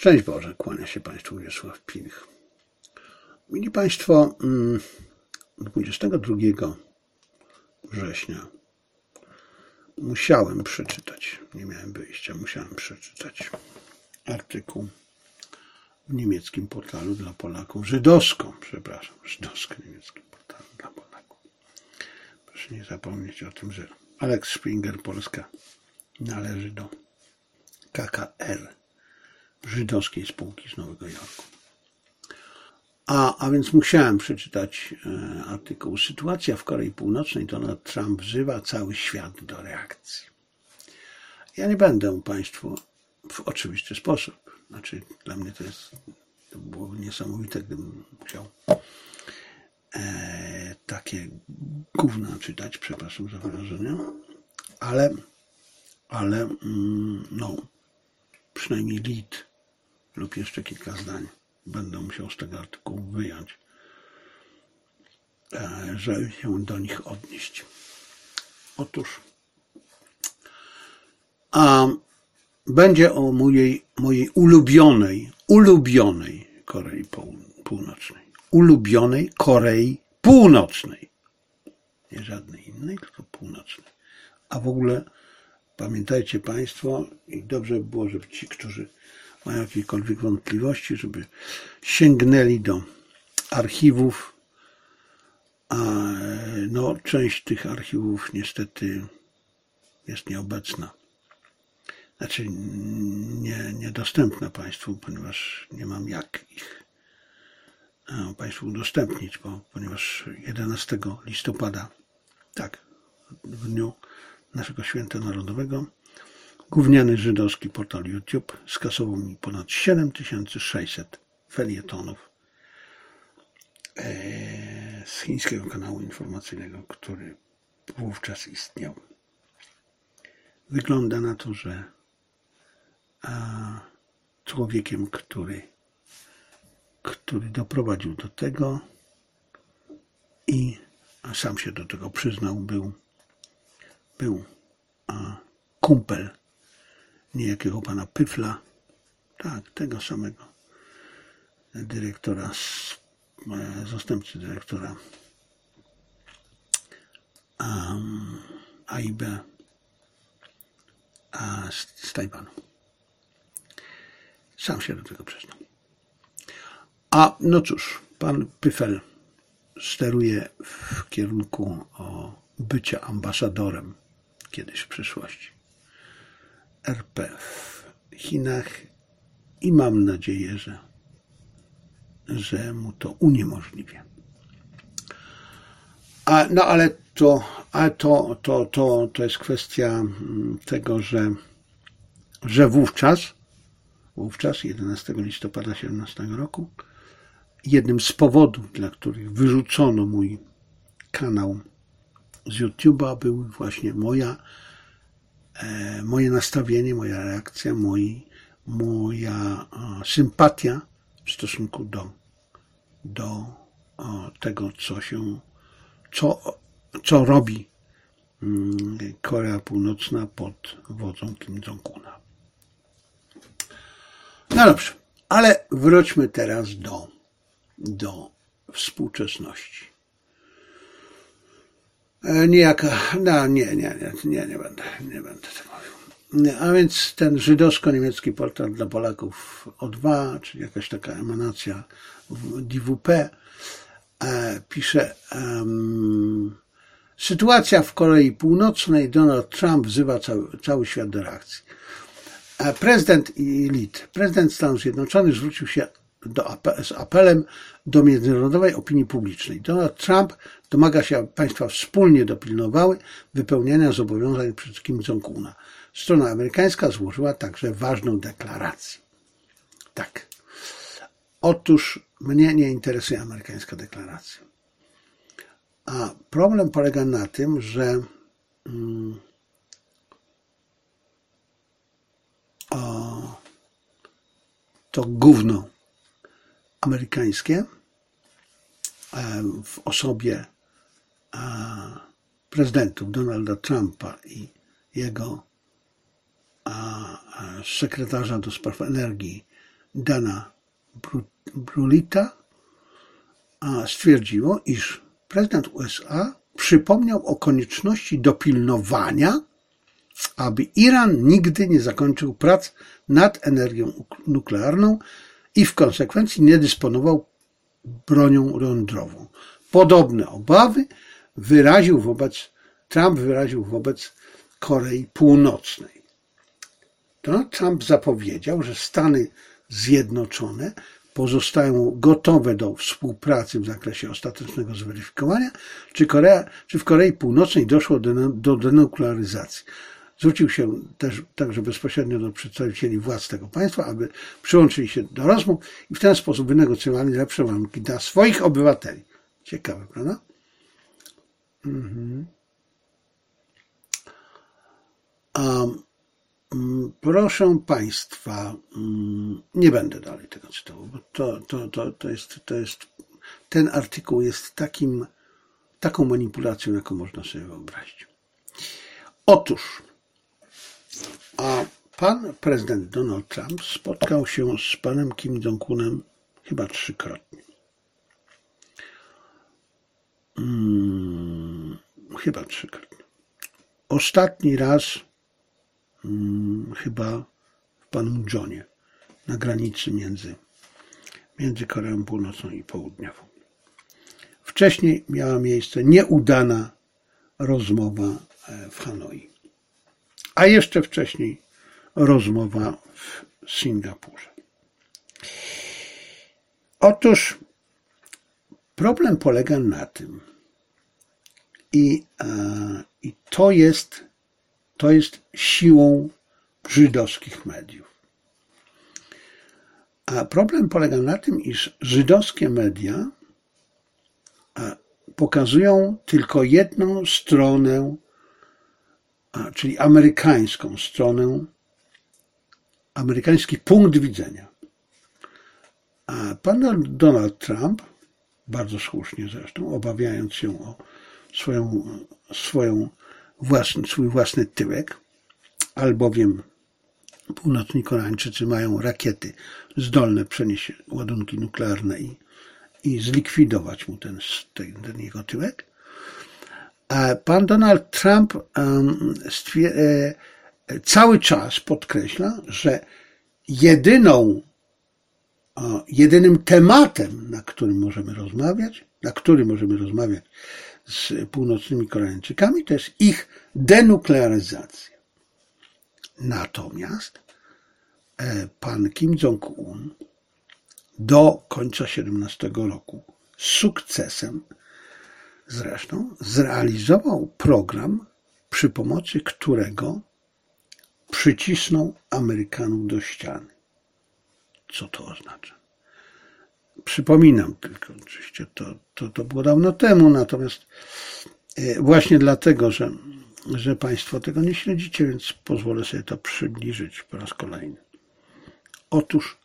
Szczęść Boże, kłania się Państwu Wiesław Pilch. Mili Państwo, 22 września musiałem przeczytać, nie miałem wyjścia, musiałem przeczytać artykuł w niemieckim portalu dla Polaków, żydowsko-niemieckim portalu dla Polaków. Proszę nie zapomnieć o tym, że Alex Springer, Polska, należy do KKR, żydowskiej spółki z Nowego Jorku. A więc musiałem przeczytać artykuł. Sytuacja w Korei Północnej. Donald Trump wzywa cały świat do reakcji. Ja nie będę Państwu w oczywisty sposób. Znaczy, dla mnie to byłoby niesamowite, gdybym musiał takie gówna czytać, przepraszam za wyrażenie, ale no, przynajmniej lead lub jeszcze kilka zdań będę musiał z tego artykułu wyjąć, żeby się do nich odnieść. Otóż będzie o mojej ulubionej Korei Północnej. Ulubionej Korei Północnej. Nie żadnej innej, tylko północnej. A w ogóle pamiętajcie Państwo, i dobrze by było, żeby ci, którzy mają jakiekolwiek wątpliwości, żeby sięgnęli do archiwów. No, część tych archiwów niestety jest nieobecna. Znaczy niedostępna Państwu, ponieważ nie mam jak ich Państwu udostępnić, ponieważ 11 listopada, tak, w dniu naszego święta narodowego, gówniany żydowski portal YouTube skasował mi ponad 7600 felietonów z chińskiego kanału informacyjnego, który wówczas istniał. Wygląda na to, że człowiekiem, który doprowadził do tego i sam się do tego przyznał, był kumpel niejakiego pana Pyfla, tak, tego samego dyrektora, zastępcy dyrektora AIB z Tajwanu. Sam się do tego przyznał. No cóż, pan Pyfel steruje w kierunku bycia ambasadorem kiedyś w przyszłości RP w Chinach i mam nadzieję, że mu to uniemożliwię. No ale to jest kwestia tego, że wówczas 11 listopada 2017 roku jednym z powodów, dla których wyrzucono mój kanał z YouTube'a, był właśnie moje nastawienie, moja reakcja, moja sympatia w stosunku do tego, co robi Korea Północna pod wodzą Kim Jong-una. No dobrze, ale wróćmy teraz do współczesności. Nie będę tego mówił. A więc ten żydowsko-niemiecki portal dla Polaków O2, czyli jakaś taka emanacja DWP, pisze: sytuacja w Korei Północnej. Donald Trump wzywa cały świat do reakcji. Prezydent Stanów Zjednoczonych zwrócił się z apelem do międzynarodowej opinii publicznej. Donald Trump domaga się, aby państwa wspólnie dopilnowały wypełniania zobowiązań przez Kim Jong-una. Strona amerykańska złożyła także ważną deklarację. Tak. Otóż mnie nie interesuje amerykańska deklaracja. A problem polega na tym, że to gówno amerykańskie w osobie prezydentów Donalda Trumpa i jego sekretarza do spraw energii Dana Brulita stwierdziło, iż prezydent USA przypomniał o konieczności dopilnowania, aby Iran nigdy nie zakończył prac nad energią nuklearną i w konsekwencji nie dysponował bronią jądrową. Podobne obawy Trump wyraził wobec Korei Północnej. Donald Trump zapowiedział, że Stany Zjednoczone pozostają gotowe do współpracy w zakresie ostatecznego zweryfikowania, czy w Korei Północnej doszło do denuklearyzacji. Zwrócił się też także bezpośrednio do przedstawicieli władz tego państwa, aby przyłączyli się do rozmów i w ten sposób wynegocjowali lepsze warunki dla swoich obywateli. Ciekawe, prawda? Proszę Państwa, nie będę dalej tego cytował, bo ten artykuł jest taką manipulacją, jaką można sobie wyobrazić. Otóż, pan prezydent Donald Trump spotkał się z panem Kim Jong-unem chyba 3-krotnie. Chyba 3-krotnie. Ostatni raz chyba w Panmunjonie, na granicy między Koreą Północną i Południową. Wcześniej miała miejsce nieudana rozmowa w Hanoi, a jeszcze wcześniej rozmowa w Singapurze. Otóż problem polega na tym, i to jest siłą żydowskich mediów. A problem polega na tym, iż żydowskie media pokazują tylko jedną stronę, czyli amerykańską stronę, amerykański punkt widzenia. A pan Donald Trump, bardzo słusznie zresztą, obawiając się o swój własny tyłek, albowiem północni Koreańczycy mają rakiety zdolne przenieść ładunki nuklearne i zlikwidować mu ten jego tyłek. A pan Donald Trump cały czas podkreśla, że jedynym tematem, na którym możemy rozmawiać z północnymi Koreańczykami, to jest ich denuklearyzacja. Natomiast pan Kim Jong-un do końca 2017 roku z sukcesem zresztą zrealizował program, przy pomocy którego przycisnął Amerykanów do ściany. Co to oznacza? Przypominam tylko, oczywiście to było dawno temu, natomiast właśnie dlatego, że Państwo tego nie śledzicie, więc pozwolę sobie to przybliżyć po raz kolejny. Otóż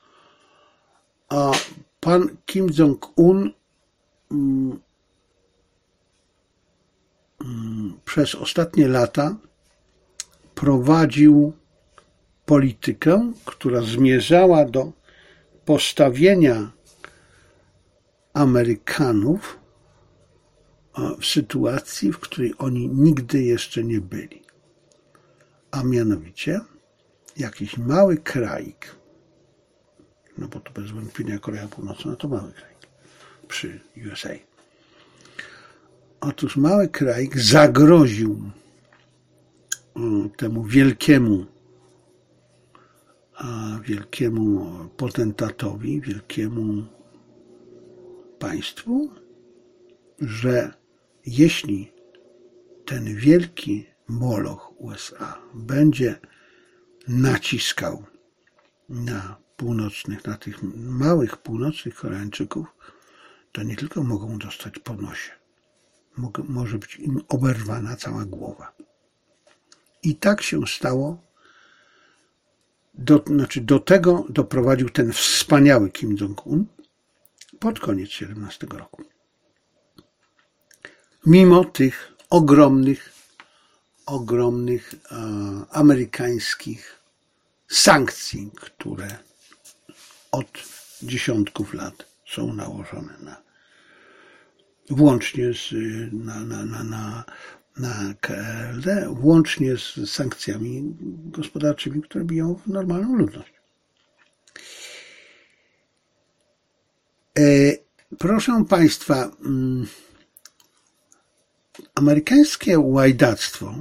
pan Kim Jong-un przez ostatnie lata prowadził politykę, która zmierzała do postawienia Amerykanów w sytuacji, w której oni nigdy jeszcze nie byli. A mianowicie jakiś mały kraik, no bo to bez wątpienia Korea Północna to mały kraik przy USA. Otóż mały kraik zagroził temu wielkiemu potentatowi, wielkiemu państwu, że jeśli ten wielki moloch USA będzie naciskał na tych małych północnych Koreańczyków, to nie tylko mogą dostać po nosie, może być im oberwana cała głowa. I tak się stało. Do tego doprowadził ten wspaniały Kim Jong-un pod koniec 2017 roku. Mimo tych ogromnych amerykańskich sankcji, które od dziesiątków lat są nałożone włącznie na KRD, włącznie z sankcjami gospodarczymi, które biją w normalną ludność. Proszę Państwa, amerykańskie łajdactwo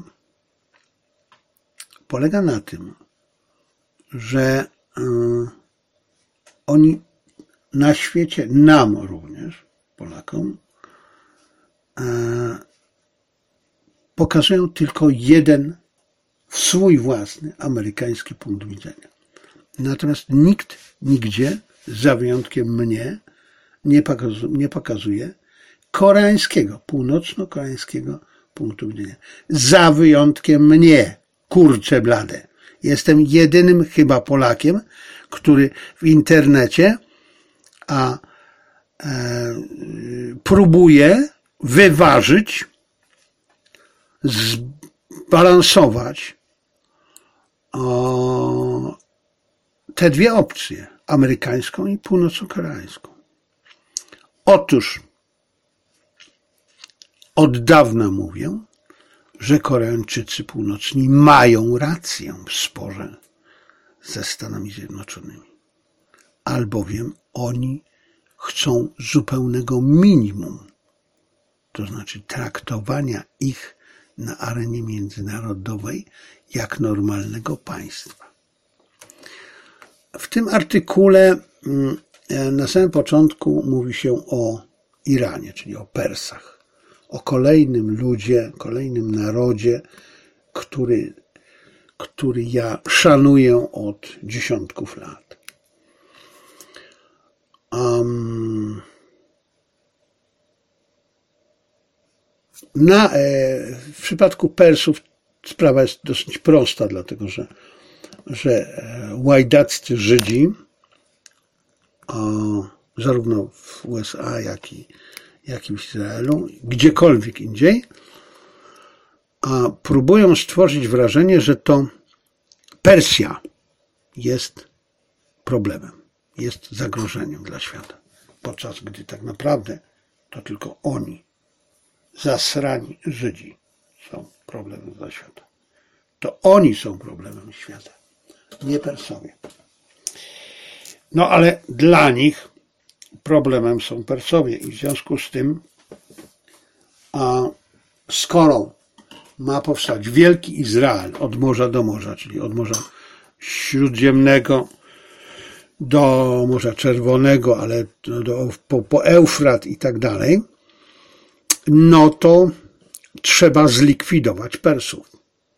polega na tym, że oni na świecie, nam również, Polakom, pokazują tylko jeden swój własny amerykański punkt widzenia. Natomiast nikt nigdzie, za wyjątkiem mnie, nie pokazuje koreańskiego, północno-koreańskiego punktu widzenia. Za wyjątkiem mnie, kurczę blade. Jestem jedynym chyba Polakiem, który w internecie próbuje wyważyć, zbalansować te dwie opcje, amerykańską i północno-koreańską. Otóż od dawna mówię, że Koreańczycy Północni mają rację w sporze ze Stanami Zjednoczonymi, albowiem oni chcą zupełnego minimum, to znaczy traktowania ich na arenie międzynarodowej jak normalnego państwa. W tym artykule na samym początku mówi się o Iranie, czyli o Persach, o kolejnym ludzie, kolejnym narodzie, który ja szanuję od dziesiątków lat. W przypadku Persów sprawa jest dosyć prosta, dlatego że łajdaccy Żydzi, zarówno w USA, jak i w Izraelu, gdziekolwiek indziej, próbują stworzyć wrażenie, że to Persja jest problemem, jest zagrożeniem dla świata, podczas gdy tak naprawdę to tylko oni, zasrani Żydzi, są problemem dla świata. To oni są problemem świata, nie Persowie. No ale dla nich problemem są Persowie i w związku z tym, skoro ma powstać wielki Izrael od morza do morza, czyli od Morza Śródziemnego do Morza Czerwonego, ale po Eufrat i tak dalej, no to trzeba zlikwidować Persów.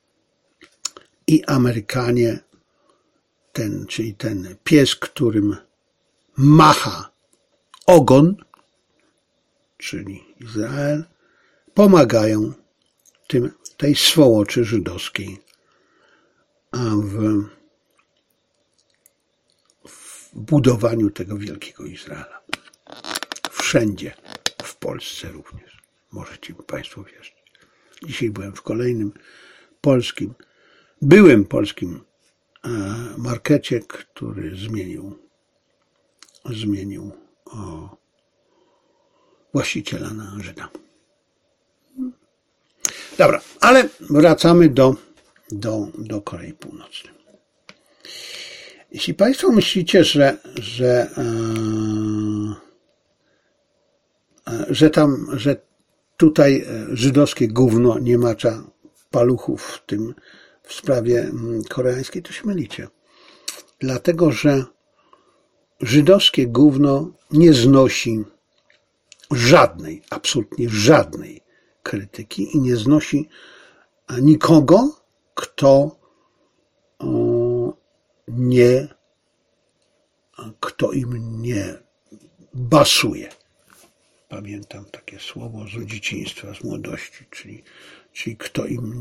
I Amerykanie, czyli ten pies, którym macha ogon, czyli Izrael, pomagają tej swołoczy żydowskiej w budowaniu tego wielkiego Izraela. Wszędzie, w Polsce również. Możecie Państwo wierzyć. Dzisiaj byłem w kolejnym byłym polskim markecie, który zmienił właściciela na Żyda. Dobra, ale wracamy do Korei Północnej. Jeśli Państwo myślicie, że tutaj żydowskie gówno nie macza paluchów w sprawie koreańskiej, to się mylicie. Dlatego, że żydowskie gówno nie znosi absolutnie żadnej krytyki i nie znosi nikogo, kto im nie basuje. Pamiętam takie słowo z dzieciństwa, z młodości, czyli kto im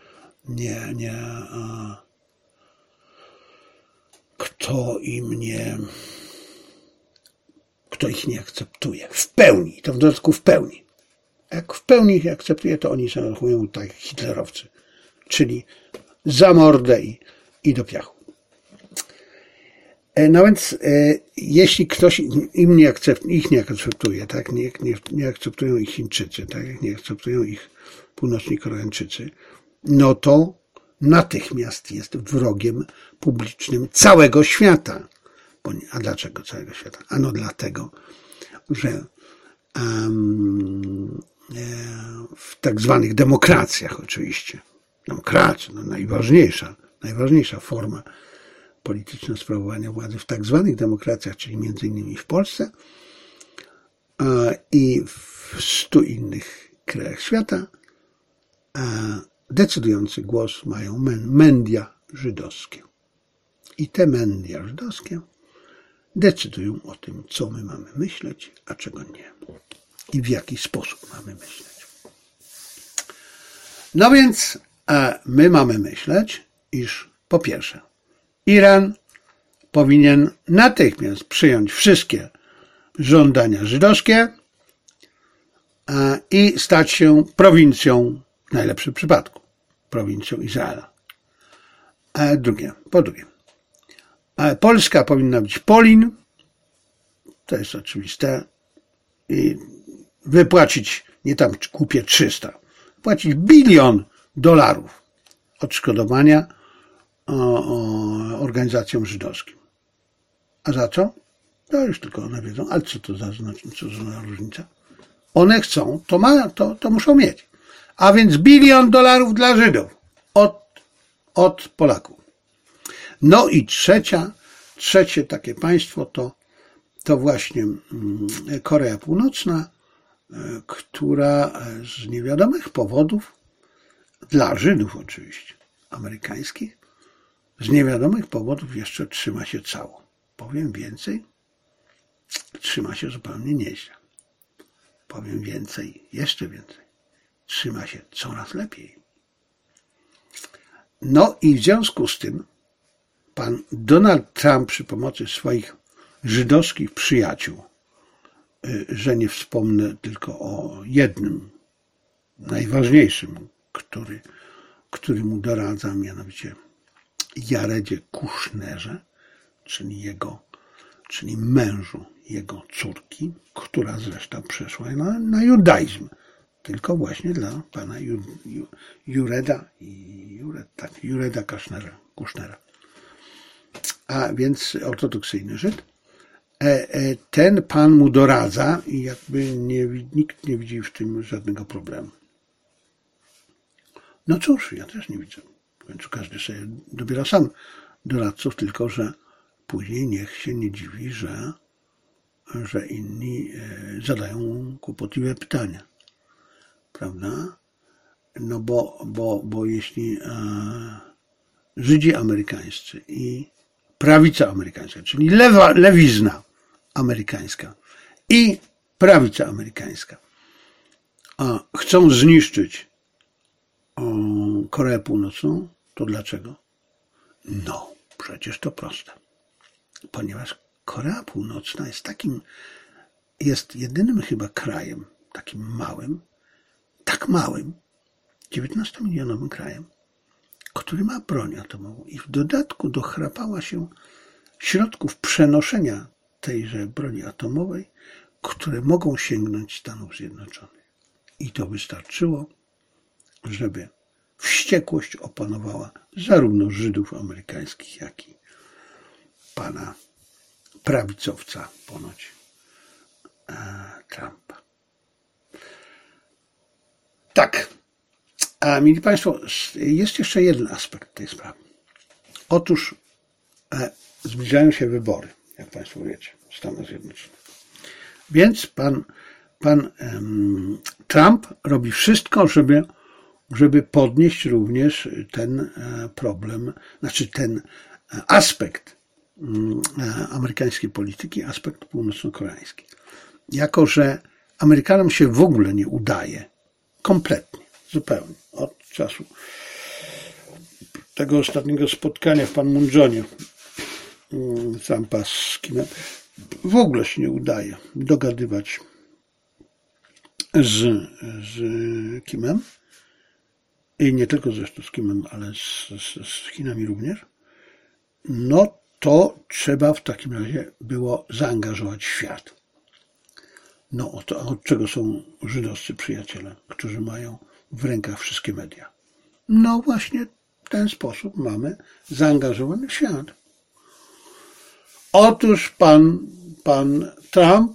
kto ich nie akceptuje w pełni, to w dodatku w pełni. Jak w pełni ich akceptuje, to oni się zachowują tak jak hitlerowcy, czyli za mordę i do piachu. No więc jeśli ktoś ich nie akceptuje, tak, nie akceptują ich Chińczycy, tak, jak nie akceptują ich północni Koreańczycy, no to natychmiast jest wrogiem publicznym całego świata. A dlaczego całego świata? Ano dlatego, że w tak zwanych demokracjach oczywiście, demokracja, no najważniejsza forma polityczna sprawowania władzy w tak zwanych demokracjach, czyli między innymi w Polsce i w 100 innych krajach świata, decydujący głos mają media żydowskie. I te media żydowskie decydują o tym, co my mamy myśleć, a czego nie. I w jaki sposób mamy myśleć. No więc my mamy myśleć, iż po pierwsze Iran powinien natychmiast przyjąć wszystkie żądania żydowskie i stać się prowincją, w najlepszym przypadku, prowincją Izraela. Po drugie, Polska powinna być Polin, to jest oczywiste, i wypłacić, nie tam głupie 300, płacić $1 bilion odszkodowania organizacjom żydowskim. A za co? To już tylko one wiedzą, ale co to za różnica? One chcą, to muszą mieć. A więc $1 bilion dla Żydów od Polaków. No i trzecie takie państwo to właśnie Korea Północna, która z niewiadomych powodów, dla Żydów oczywiście, amerykańskich, z niewiadomych powodów jeszcze trzyma się cało. Powiem więcej, trzyma się zupełnie nieźle. Powiem więcej, jeszcze więcej. Trzyma się coraz lepiej. No i w związku z tym pan Donald Trump przy pomocy swoich żydowskich przyjaciół, że nie wspomnę tylko o jednym, najważniejszym, który mu doradza, mianowicie Jaredzie Kushnerze, czyli mężu jego córki, która zresztą przeszła na judaizm. Tylko właśnie dla pana Jureda Kushnera. A więc ortodoksyjny Żyd. Ten pan mu doradza i jakby nikt nie widzi w tym żadnego problemu. No cóż, ja też nie widzę. W końcu każdy sobie dobiera sam doradców, tylko że później niech się nie dziwi, że inni zadają kłopotliwe pytania. Prawda? No bo jeśli Żydzi amerykańscy i prawica amerykańska, czyli lewizna amerykańska i prawica amerykańska chcą zniszczyć Koreę Północną, to dlaczego? No, przecież to proste. Ponieważ Korea Północna jest jedynym chyba krajem, takim małym, tak małym, 19-milionowym krajem, który ma broń atomową i w dodatku dochrapała się środków przenoszenia tejże broni atomowej, które mogą sięgnąć Stanów Zjednoczonych. I to wystarczyło, żeby wściekłość opanowała zarówno Żydów amerykańskich, jak i pana prawicowca ponoć Trumpa. Tak. A mili Państwo, jest jeszcze jeden aspekt tej sprawy. Otóż zbliżają się wybory, jak Państwo wiecie, w Stanach Zjednoczonych. Więc pan Trump robi wszystko, żeby podnieść również ten problem, znaczy ten aspekt amerykańskiej polityki, aspekt północno-koreański. Jako że Amerykanom się w ogóle nie udaje, kompletnie, zupełnie, od czasu tego ostatniego spotkania w Panmunjonie Trumpa z Kimem, w ogóle się nie udaje dogadywać z Kimem i nie tylko zresztą z Kimem, ale z Chinami również, no to trzeba w takim razie było zaangażować świat. No od czego są żydowscy przyjaciele, którzy mają w rękach wszystkie media? No właśnie w ten sposób mamy zaangażowany świat. Otóż pan Trump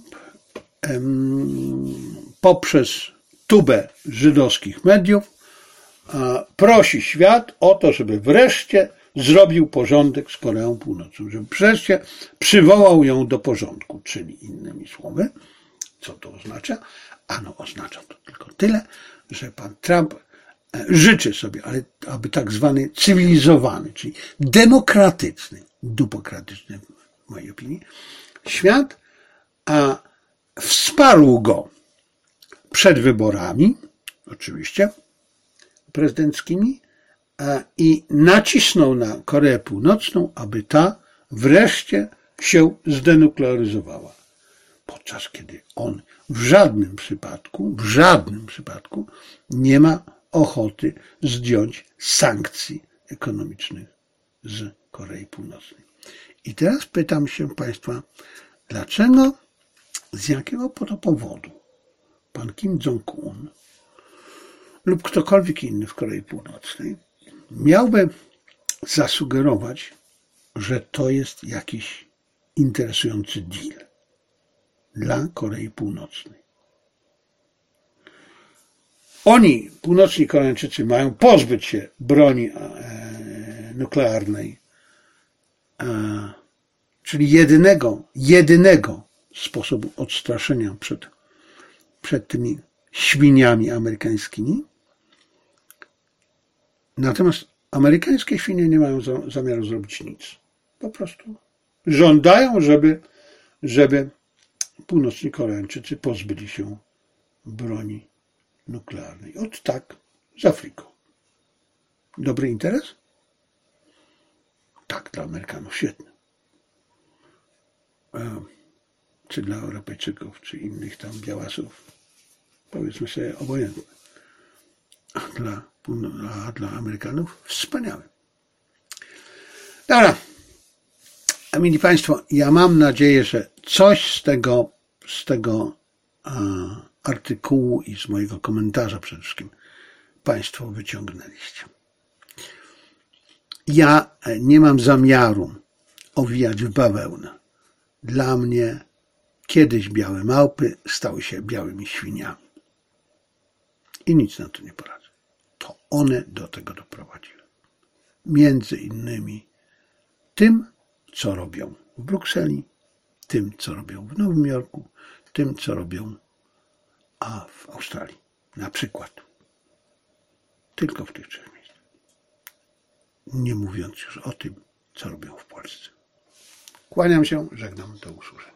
poprzez tubę żydowskich mediów prosi świat o to, żeby wreszcie zrobił porządek z Koreą Północną, żeby wreszcie przywołał ją do porządku, czyli innymi słowy, co to oznacza? Ano oznacza to tylko tyle, że pan Trump życzy sobie, aby tak zwany cywilizowany, czyli demokratyczny, dupokratyczny w mojej opinii, świat wsparł go przed wyborami, oczywiście, prezydenckimi i nacisnął na Koreę Północną, aby ta wreszcie się zdenuklearyzowała. Podczas kiedy on w żadnym przypadku nie ma ochoty zdjąć sankcji ekonomicznych z Korei Północnej. I teraz pytam się Państwa, dlaczego, z jakiego powodu pan Kim Jong-un lub ktokolwiek inny w Korei Północnej miałby zasugerować, że to jest jakiś interesujący deal dla Korei Północnej. Oni, północni Koreańczycy, mają pozbyć się broni nuklearnej, czyli jedynego sposobu odstraszenia przed tymi świniami amerykańskimi. Natomiast amerykańskie świnie nie mają zamiaru zrobić nic. Po prostu żądają, żeby północni Koreańczycy pozbyli się broni nuklearnej. Ot tak, z Afryką. Dobry interes? Tak, dla Amerykanów świetny. Czy dla Europejczyków, czy innych tam białasów, powiedzmy sobie, obojętne. A dla Amerykanów wspaniały. Dobra. A mili Państwo, ja mam nadzieję, że coś z tego artykułu i z mojego komentarza przede wszystkim Państwo wyciągnęliście. Ja nie mam zamiaru owijać w bawełnę. Dla mnie kiedyś białe małpy stały się białymi świniami. I nic na to nie poradzę. To one do tego doprowadziły. Między innymi tym, co robią w Brukseli, tym, co robią w Nowym Jorku, tym, co robią w Australii. Na przykład. Tylko w tych trzech miejscach. Nie mówiąc już o tym, co robią w Polsce. Kłaniam się, żegnam, do usłyszenia.